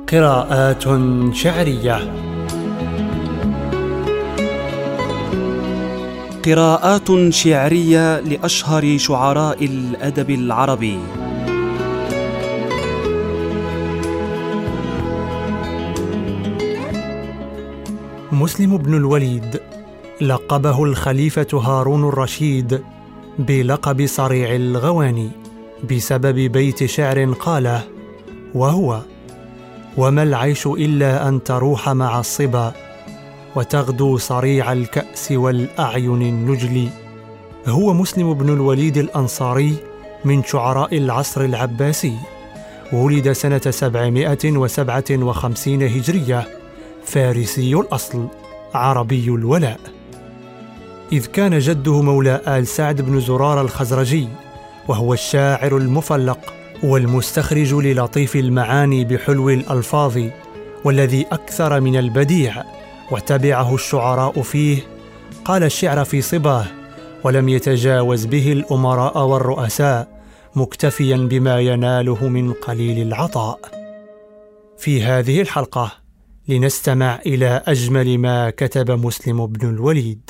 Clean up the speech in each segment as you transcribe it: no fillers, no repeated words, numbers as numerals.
قراءات شعرية. قراءات شعرية لأشهر شعراء الأدب العربي. مسلم بن الوليد لقبه الخليفة هارون الرشيد بلقب صريع الغواني بسبب بيت شعر قاله وهو: وما العيش إلا أن تروح مع الصبا وتغدو صريع الكأس والأعين النجل. هو مسلم بن الوليد الأنصاري من شعراء العصر العباسي، ولد سنة 757 هجرية، فارسي الأصل، عربي الولاء، إذ كان جده مولى آل سعد بن زرار الخزرجي، وهو الشاعر المفلق والمستخرج للطيف المعاني بحلو الألفاظ، والذي أكثر من البديع وتبعه الشعراء فيه. قال الشعر في صباه ولم يتجاوز به الأمراء والرؤساء، مكتفيا بما يناله من قليل العطاء. في هذه الحلقة لنستمع إلى أجمل ما كتب مسلم بن الوليد.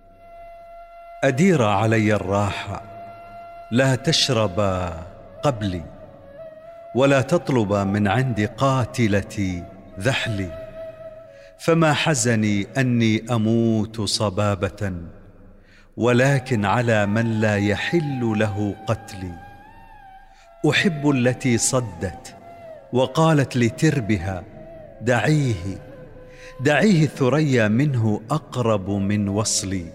أدير علي الراحة، لا تشرب قبلي، ولا تطلب من عند قاتلتي ذحلي، فما حزني أني أموت صبابة، ولكن على من لا يحل له قتلي. أحب التي صدت وقالت لتربها: دعيه دعيه، ثريا منه أقرب من وصلي.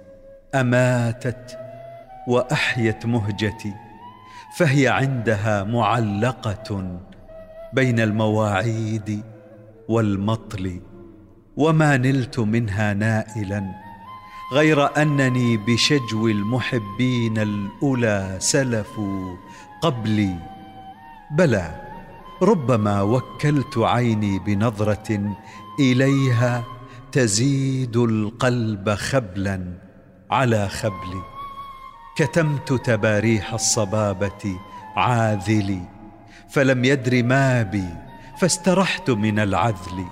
أماتت وأحيت مهجتي، فهي عندها معلقة بين المواعيد والمطل، وما نلت منها نائلا غير أنني بشجو المحبين الأولى سلفوا قبلي. بلى، ربما وكلت عيني بنظرة إليها تزيد القلب خبلا على خبلي. كتمت تباريح الصبابة عاذلي، فلم يدر ما بي فاسترحت من العذل.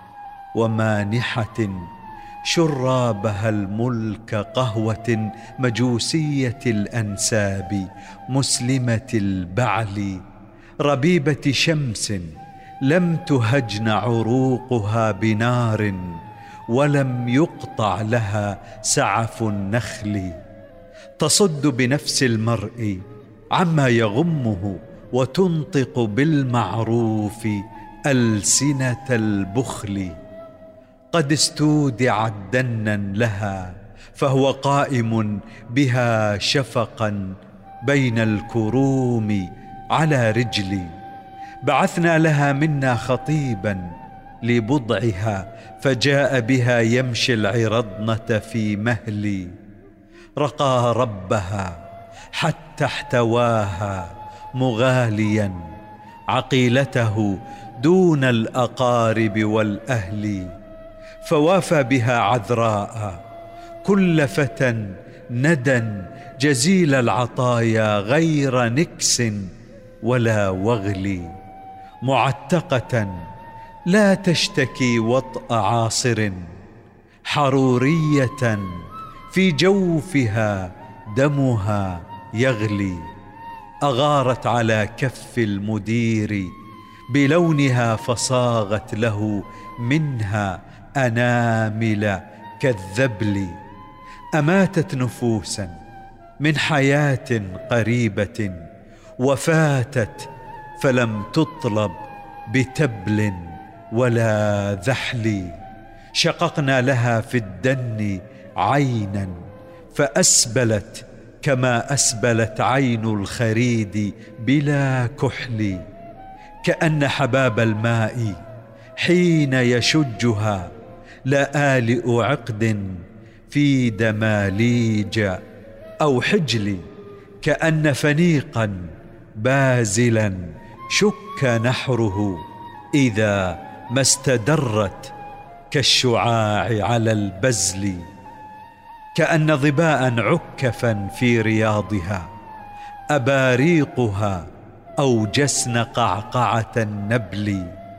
ومانحة شرابها الملك قهوة مجوسية الأنساب مسلمة البعل، ربيبة شمس لم تهجن عروقها بنار، ولم يقطع لها سعف النخل. تصد بنفس المرء عما يغمه، وتنطق بالمعروف ألسنة البخل. قد استودعت دنا لها، فهو قائم بها شفقا بين الكروم على رجلي. بعثنا لها منا خطيبا لبضعها، فجاء بها يمشي العرضنة في مهلي. رقى ربها حتى احتواها مغاليا عقيلته دون الأقارب والأهل. فوافى بها عذراء كل فتى ندى جزيل العطايا، غير نكس ولا وغل. معتقة لا تشتكي وطأ عاصر، حرورية في جوفها دمها يغلي. أغارت على كف المدير بلونها، فصاغت له منها أنامل كالذبل. أماتت نفوسا من حياة قريبة، وفاتت فلم تطلب بتبل ولا ذحل. شققنا لها في الدن عينا، فأسبلت كما أسبلت عين الخريد بلا كحل. كأن حباب الماء حين يشجها لآلئ عقد في دماليج أو حجل. كأن فنيقا بازلا شك نحره إذا ما استدرت كالشعاع على البزل. كأن ظباء عكفا في رياضها، أباريقها أوجسن قعقعة النبل.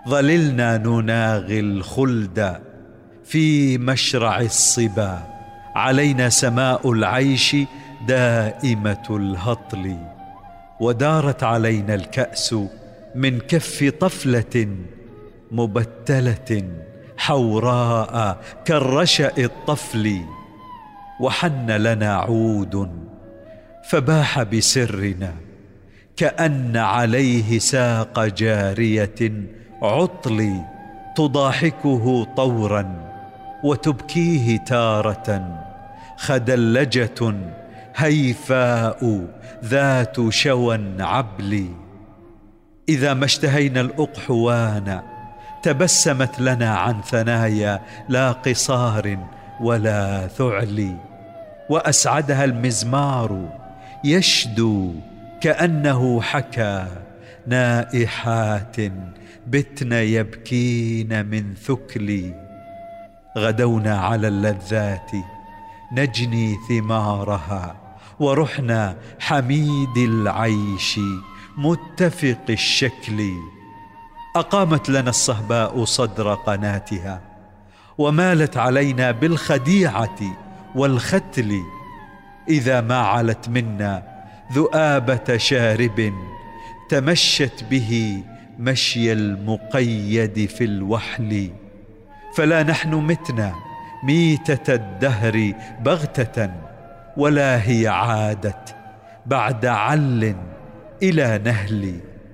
ظللنا نناغي الخلد في مشرع الصبا، علينا سماء العيش دائمة الهطل، ودارت علينا الكأس من كف طفلة مبتلة حوراء كالرشأ الطفل، وحن لنا عود فباح بسرنا كأن عليه ساق جارية عطل، تضاحكه طورا وتبكيه تارة، خدلجة هيفاء ذات شوى عبل. إذا ما اشتهينا الأقحوان تبسمت لنا عن ثنايا لا قصار ولا ثعل، وأسعدها المزمار يشدو كأنه حكى نائحات بتن يبكين من ثكل. غدونا على اللذات نجني ثمارها، ورحنا حميد العيش متفق الشكل. أقامت لنا الصهباء صدر قناتها، ومالت علينا بالخديعة والختل. إذا ما علت منا ذؤابة شارب تمشت به مشي المقيد في الوحل، فلا نحن متنا ميتة الدهر بغتة، ولا هي عادت بعد عل إلى نهل.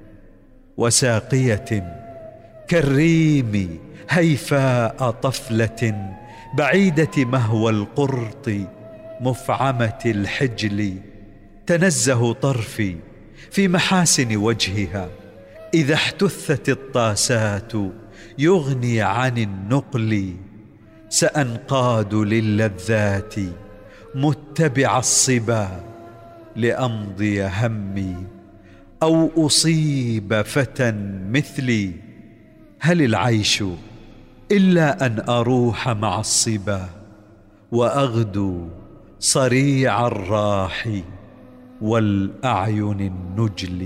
وساقية كالريم هيفاء طفلة بعيدة مهوى القرط مفعمة الحجل، تنزه طرفي في محاسن وجهها، إذا احتثت الطاسات يغني عن النقل. سأنقاد للذات متبع الصبا لأمضي همي، أو أصيب فتى مثلي. هل العيش إلا أن أروح مع الصبا وأغدو صريع الراح والأعين النجل؟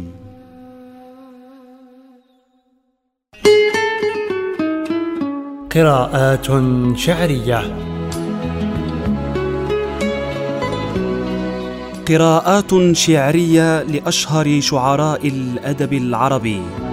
قراءات شعرية. قراءات شعرية لأشهر شعراء الأدب العربي.